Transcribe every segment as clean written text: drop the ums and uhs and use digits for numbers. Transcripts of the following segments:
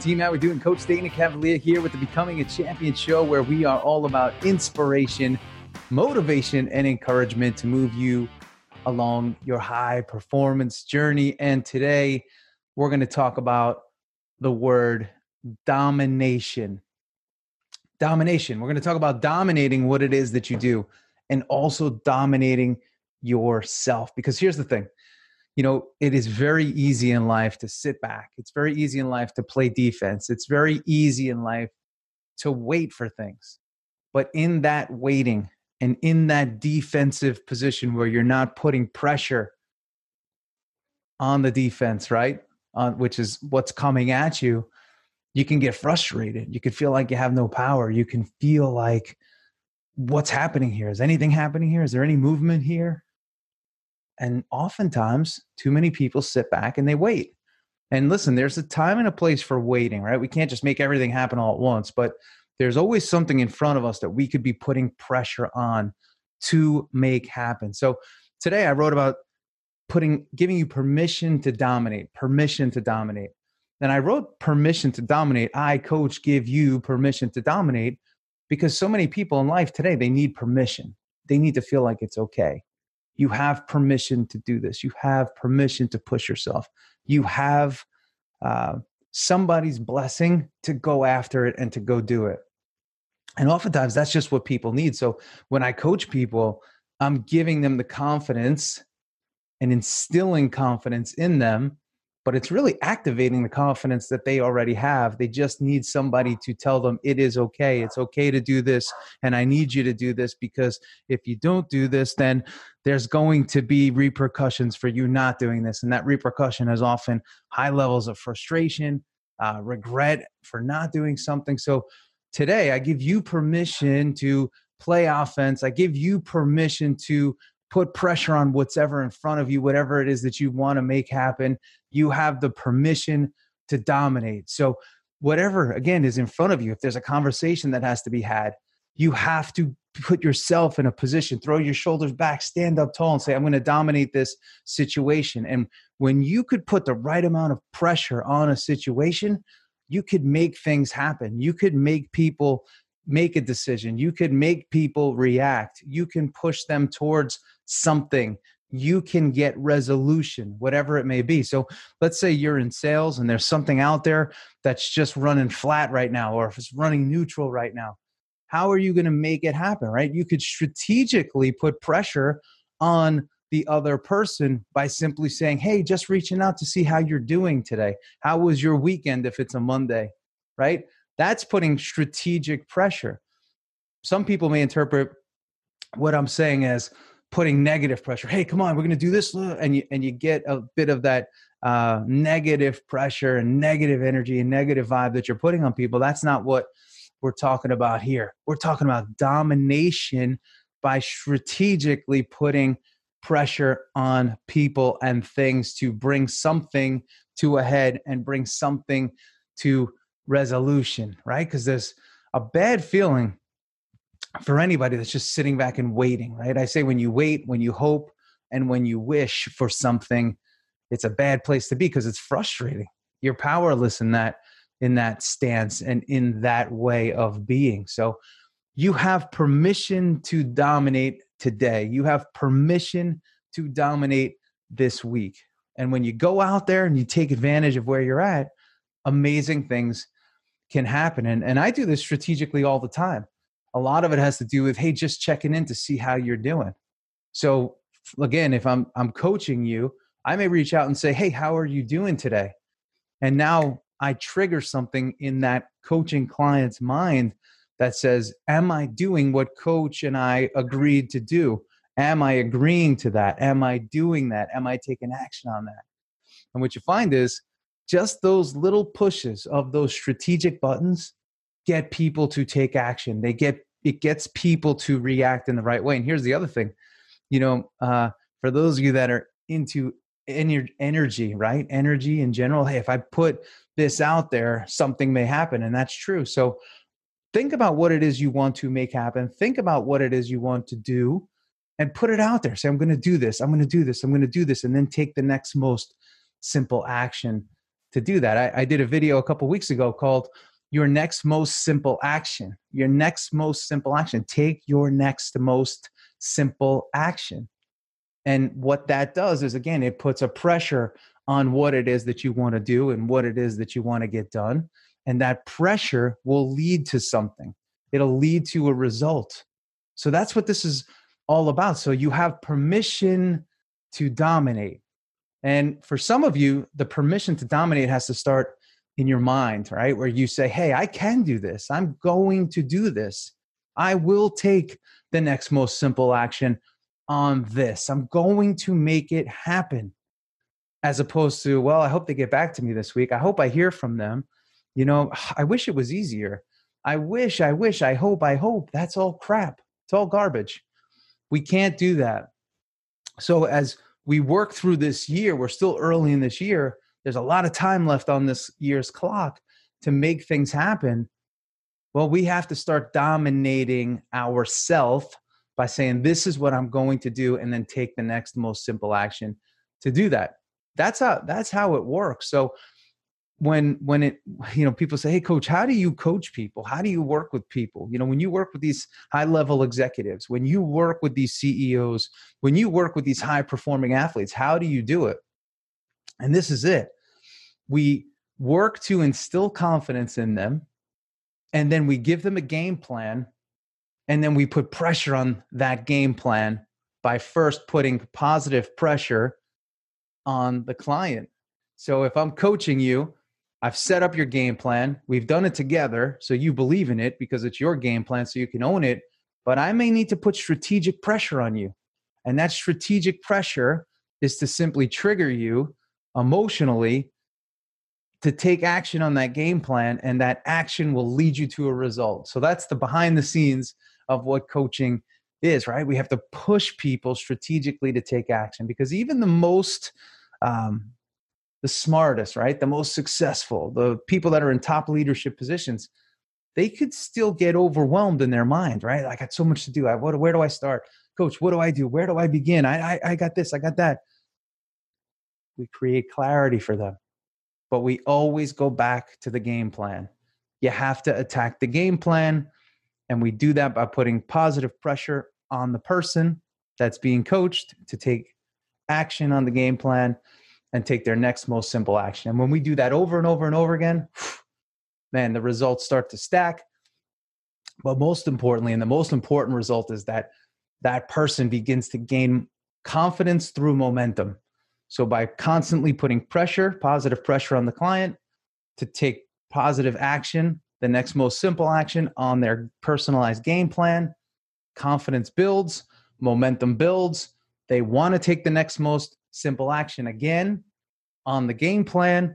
team? How we doing? Coach Dana Cavalier here with the Becoming a Champion show, where we are all about inspiration, motivation, and encouragement to move you along your high performance journey. And today we're going to talk about the word domination. Domination. We're going to talk about dominating what it is that you do and also dominating yourself. Because here's the thing. You know, it is very easy in life to sit back. It's very easy in life to play defense. It's very easy in life to wait for things. But in that waiting and in that defensive position where you're not putting pressure on the defense, right? Which is what's coming at you, you can get frustrated. You can feel like you have no power. You can feel like, what's happening here? Is anything happening here? Is there any movement here? And oftentimes, too many people sit back and they wait. And listen, there's a time and a place for waiting, right? We can't just make everything happen all at once, but there's always something in front of us that we could be putting pressure on to make happen. So today I wrote about giving you permission to dominate. And I wrote permission to dominate. I, coach, give you permission to dominate, because so many people in life today, they need permission. They need to feel like it's okay. You have permission to do this. You have permission to push yourself. You have somebody's blessing to go after it and to go do it. And oftentimes that's just what people need. So when I coach people, I'm giving them the confidence and instilling confidence in them, but it's really activating the confidence that they already have. They just need somebody to tell them it is okay. It's okay to do this. And I need you to do this, because if you don't do this, then there's going to be repercussions for you not doing this. And that repercussion is often high levels of frustration, regret for not doing something. So today I give you permission to play offense. I give you permission to put pressure on what's ever in front of you, whatever it is that you want to make happen. You have the permission to dominate. So whatever, again, is in front of you, if there's a conversation that has to be had, you have to put yourself in a position, throw your shoulders back, stand up tall and say, I'm going to dominate this situation. And when you could put the right amount of pressure on a situation, you could make things happen. You could make people make a decision. You could make people react. You can push them towards something. You can get resolution, whatever it may be. So let's say you're in sales and there's something out there that's just running flat right now, or if it's running neutral right now. How are you going to make it happen, right? You could strategically put pressure on the other person by simply saying, hey, just reaching out to see how you're doing today. How was your weekend if it's a Monday, right? That's putting strategic pressure. Some people may interpret what I'm saying as putting negative pressure. Hey, come on, we're going to do this. And you get a bit of that negative pressure and negative energy and negative vibe that you're putting on people. That's not what we're talking about here. We're talking about domination by strategically putting pressure on people and things to bring something to a head and bring something to resolution, right? Because there's a bad feeling for anybody that's just sitting back and waiting, right? I say when you wait, when you hope, and when you wish for something, it's a bad place to be because it's frustrating. You're powerless in that stance and in that way of being. So you have permission to dominate today. You have permission to dominate this week. And when you go out there and you take advantage of where you're at, amazing things can happen. And I do this strategically all the time. A lot of it has to do with, hey, just checking in to see how you're doing. So again, if I'm coaching you, I may reach out and say, hey, how are you doing today? And now I trigger something in that coaching client's mind that says, am I doing what coach and I agreed to do? Am I agreeing to that? Am I doing that? Am I taking action on that? And what you find is just those little pushes of those strategic buttons get people to take action. It gets people to react in the right way. And here's the other thing, for those of you that are into energy, right? Energy in general. Hey, if I put this out there, something may happen. And that's true. So think about what it is you want to make happen. Think about what it is you want to do and put it out there. Say, I'm going to do this. I'm going to do this. I'm going to do this. And then take the next most simple action to do that. I did a video a couple weeks ago called Your Next Most Simple Action. Your next most simple action. Take your next most simple action. And what that does is, again, it puts a pressure on what it is that you want to do and what it is that you want to get done. And that pressure will lead to something. It'll lead to a result. So that's what this is all about. So you have permission to dominate. And for some of you, the permission to dominate has to start in your mind, right? Where you say, hey, I can do this. I'm going to do this. I will take the next most simple action on this. I'm going to make it happen. As opposed to, well, I hope they get back to me this week. I hope I hear from them. You know, I wish it was easier. I hope. That's all crap. It's all garbage. We can't do that. So as we work through this year, we're still early in this year. There's a lot of time left on this year's clock to make things happen. Well, we have to start dominating ourselves by saying, this is what I'm going to do, and then take the next most simple action to do that. That's how it works. So when it, people say, hey, coach, how do you coach people? How do you work with people? When you work with these high level executives, when you work with these CEOs, when you work with these high performing athletes, how do you do it? And this is it. We work to instill confidence in them, and then we give them a game plan, and then we put pressure on that game plan by first putting positive pressure on the client. So if I'm coaching you, I've set up your game plan. We've done it together, so you believe in it because it's your game plan, so you can own it. But I may need to put strategic pressure on you. And that strategic pressure is to simply trigger you emotionally to take action on that game plan, and that action will lead you to a result. So that's the behind the scenes of what coaching is, right? We have to push people strategically to take action, because even the smartest, right? The most successful, the people that are in top leadership positions, they could still get overwhelmed in their mind, right? I got so much to do. Where do I start? Coach, what do I do? Where do I begin? I got this, I got that. We create clarity for them, but we always go back to the game plan. You have to attack the game plan. And we do that by putting positive pressure on the person that's being coached to take action on the game plan and take their next most simple action. And when we do that over and over and over again, man, the results start to stack. But most importantly, and the most important result is that that person begins to gain confidence through momentum. So by constantly putting pressure, positive pressure on the client to take positive action, the next most simple action on their personalized game plan, confidence builds, momentum builds. They want to take the next most simple action again on the game plan,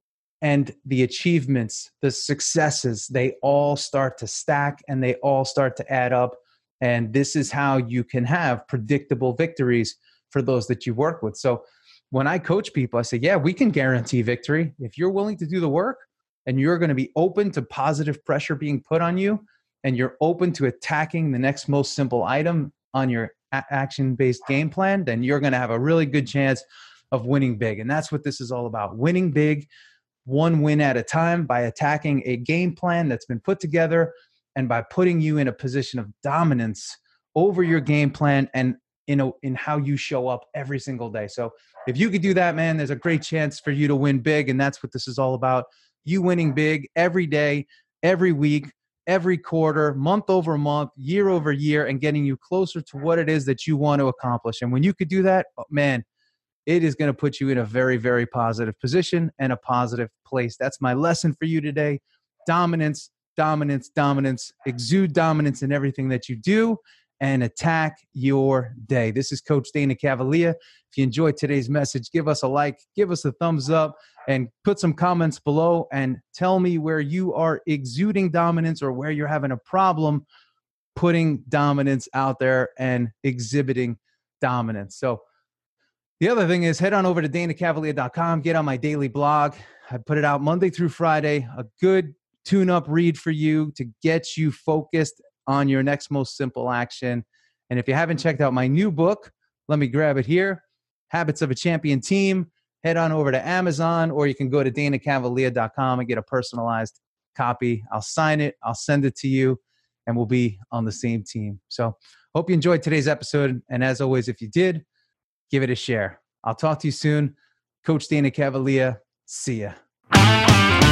and the achievements, the successes, they all start to stack and they all start to add up. And this is how you can have predictable victories for those that you work with. So when I coach people, I say, yeah, we can guarantee victory. If you're willing to do the work and you're going to be open to positive pressure being put on you, and you're open to attacking the next most simple item on your action-based game plan, then you're going to have a really good chance of winning big. And that's what this is all about. Winning big, one win at a time, by attacking a game plan that's been put together and by putting you in a position of dominance over your game plan and in how you show up every single day. So if you could do that, man, there's a great chance for you to win big. And that's what this is all about. You winning big every day, every week, every quarter, month over month, year over year, and getting you closer to what it is that you want to accomplish. And when you could do that, man, it is going to put you in a very, very positive position and a positive place. That's my lesson for you today. Dominance, dominance, dominance. Exude dominance in everything that you do and attack your day. This is Coach Dana Cavalier. If you enjoyed today's message, give us a like, give us a thumbs up, and put some comments below and tell me where you are exuding dominance or where you're having a problem putting dominance out there and exhibiting dominance. So the other thing is, head on over to danacavalier.com, get on my daily blog. I put it out Monday through Friday, a good tune-up read for you to get you focused on your next most simple action. And if you haven't checked out my new book, let me grab it here, Habits of a Champion Team. head on over to Amazon, or you can go to danacavalier.com and get a personalized copy. I'll sign it. I'll send it to you, and we'll be on the same team. So hope you enjoyed today's episode. And as always, if you did, give it a share. I'll talk to you soon. Coach Dana Cavalier. See ya.